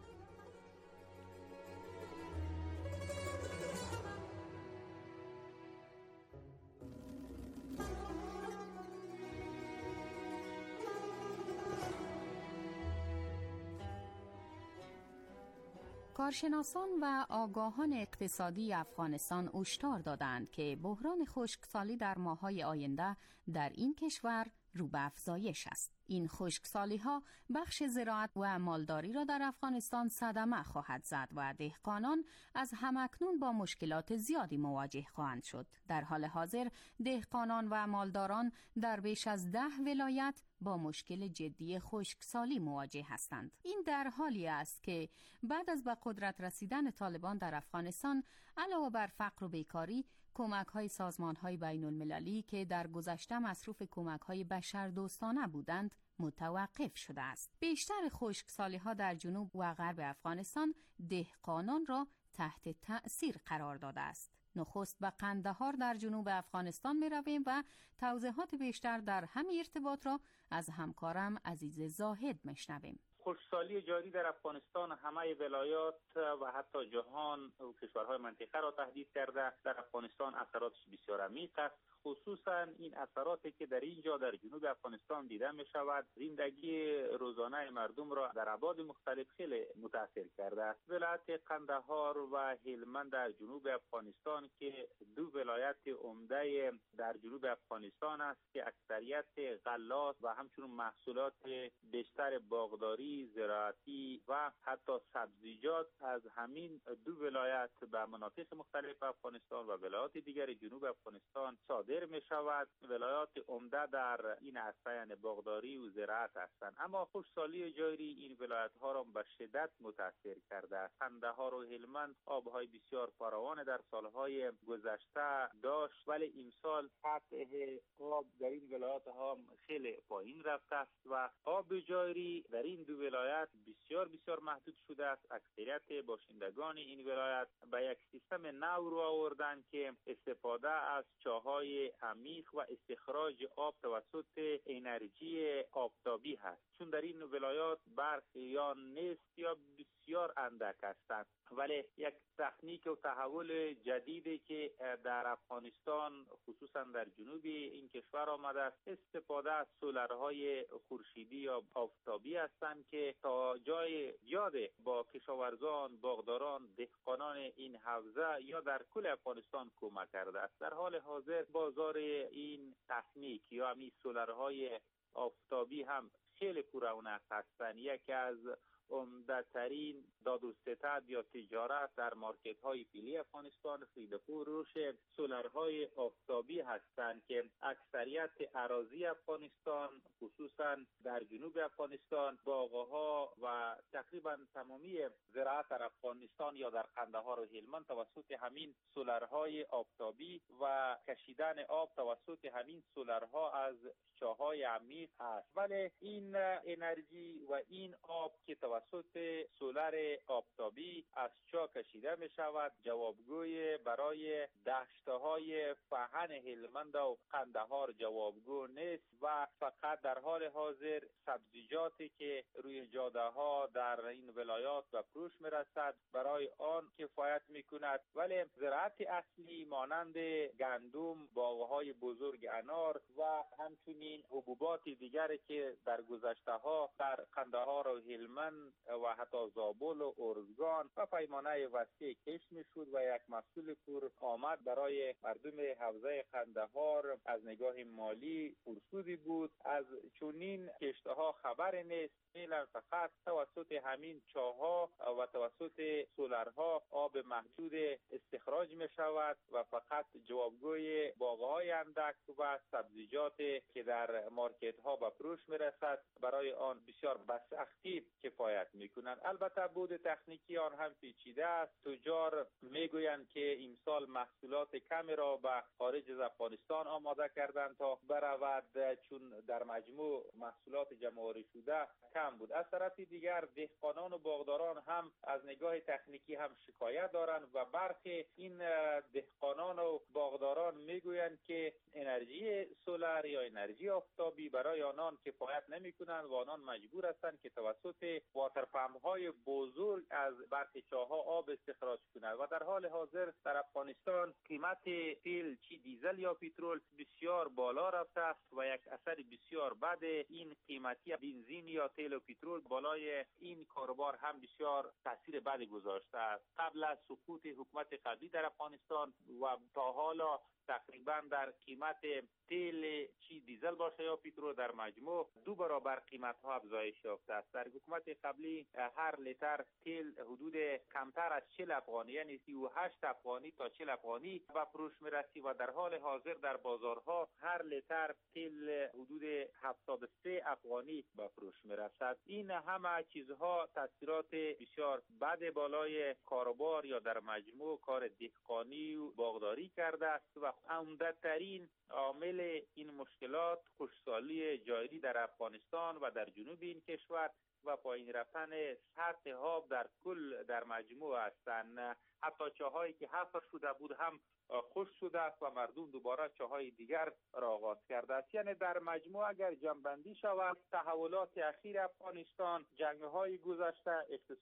کارشناسان و آگاهان اقتصادی افغانستان هشدار دادند که بحران خشکسالی در ماه‌های آینده در این کشور رو به افزایش است. این خشکسالی‌ها بخش زراعت و مالداری را در افغانستان صدمه خواهد زد و دهقانان از همکنون با مشکلات زیادی مواجه خواهند شد. در حال حاضر دهقانان و مالداران در بیش از ده ولایت با مشکل جدی خشکسالی مواجه هستند. این در حالی است که بعد از به قدرت رسیدن طالبان در افغانستان، علاوه بر فقر و بیکاری، کمک‌های سازمان‌های بین‌المللی که در گذشته مصروف کمک‌های بشردوستانه بودند متوقف شده است. بیشتر خشکسالی‌ها در جنوب و غرب افغانستان دهقانان را تحت تأثیر قرار داده است. نخست به قندهار در جنوب افغانستان می رویم و توضیحات بیشتر در همین ارتباط را از همکارم عزیز زاهد میشنویم. خشکسالی جاری در افغانستان همه ولایات و حتی جهان و کشورهای منطقه را تهدید کرده. در افغانستان اثراتش بسیار عمیق است، خصوصا این اثراتی که در اینجا در جنوب افغانستان دیده می شود زندگی روزانه مردم را در ابعاد مختلف خیلی متاثر کرده است. ولایت قندهار و هلمند در جنوب افغانستان که دو ولایت عمده در جنوب افغانستان است که اکثریت غلات و همچنین محصولات بیشتر باغداری، زراعتی و حتی سبزیجات از همین دو ولایت به مناطق مختلف افغانستان و ولایات دیگر جنوب افغانستان صادر می شود. ولایات عمده در این عرصه یعنی باغداری و زراعت هستند، اما خشکسالی جاری این ولایت ها را به شدت متاثر کرده است. قندهار و هلمند آبهای بسیار فراوان در سالهای گذشته داشت، ولی امسال سطح آب در این ولایات ها خیلی پایین رفته است و آب جاری در این دو ولایت بسیار بسیار محدود شده است. اکثریت باشندگان این ولایت به یک سیستم نو رو آوردند که استفاده از چاهای عمیق و استخراج آب توسط انرژی آفتابی هست، چون در این ولایات برق یا نیست یا بسیار اندک هستند. ولی یک تکنیک و تحول جدیدی که در افغانستان خصوصا در جنوب این کشور آمده است، استفاده از سولرهای خورشیدی یا آفتابی هستند که تا جای زیاد با کشاورزان، باغداران، دهقانان این حوزه یا در کل افغانستان کمک کرده است. در حال حاضر بازار این تکنیک یا همین سولرهای آفتابی هم خیلی پررونق هستند. یکی از عمده‌ترین داد و ستد یا تجارت در مارکت های فعلی افغانستان فروش سولرهای آفتابی هستند که اکثریت اراضی افغانستان خصوصا در جنوب افغانستان باغ‌ها و تقریبا تمامی زراعت در افغانستان یا در قندهار و هلمند توسط همین سولرهای آفتابی و کشیدن آب توسط همین سولرها از چاهای عمیق است. ولی این انرژی و این آب که توسط سولر آفتابی از چاه کشیده می شود جوابگوی برای دشتهای فهن هلمند و قندهار جوابگو نیست و فقط در حال حاضر سبزیجاتی که روی جاده ها در این ولایات به فروش می رسد برای آن کفایت می کند، ولی زراعت اصلی مانند گندم، باغ‌های بزرگ انار و همچنین حبوبات دیگری که در گذشته ها در قندهار و هلمند و حتی زابل و ارزگان و پیمانه وسیع کشت میشد و یک مسئول پر آمد برای مردم حوزه قندهار از نگاه مالی پرسودی بود. از چنین کشتها خبر نیست، فعلا فقط توسط همین چاها و توسط سولرها آب محدود استخراج می شود و فقط جوابگوی باغ‌های اندک و سبزیجات که در مارکت ها به فروش می رسد برای آن بسیار بسختی کفایت می کنند. البته بود تکنیکی آن هم پیچیده است. تجار می گویند که امسال محصولات کمی را به خارج از افغانستان آماده کردند تا برود، چون در مجموع محصولات جمع‌آوری شده کم بود. از طرف دیگر دهقانان و باغداران هم از نگاه تکنیکی هم شکایت دارند و برخی این دهقانان و باغداران میگویند که انرژی سولر یا انرژی آفتابی برای آنان کفایت نمی‌کنند و آنان مجبور هستند که توسط واترپمپ‌های بزرگ از برخی چاه‌ها آب استخراج کنند و در حال حاضر در افغانستان قیمت تیل چی دیزل یا پترول بسیار بالا رفته است و یک اثر بسیار بد این قیمتی بنزین یا تیل و پترول بالای این کاروبار هم بسیار تاثیر بدی گذاشته است. قبل از سقوط حکومت قبلی در افغانستان و تا حالا تقریبا در قیمت تیل چی دیزل باشه یا پترول در مجموع دو برابر قیمت ها افزایش یافته است. در حکومت قبلی هر لیتر تیل حدود کمتر از چهل افغانی یعنی سی و هشت افغانی تا چهل افغانی به فروش می رسید و در حال حاضر در بازارها هر لیتر تیل حدود هفتاد و سه افغانی به فروش می رسد. این همه چیزها تاثیرات بسیار بد بالای کاروبار یا در مجموع کار دهقانی و باغداری کرده است و عمده‌ترین عامل این مشکلات خشکسالی جاری در افغانستان و در جنوب این کشور و پایین رفتن سطح آب در کل در مجموع هستند. حتی چاهایی که حفر شده بود هم خشک شده است و مردم دوباره چاهای دیگر را آغاز کرده است. یعنی در مجموع اگر جمع‌بندی شود تحولات اخیر افغانستان، جنگ‌های گذشته، اقتصاد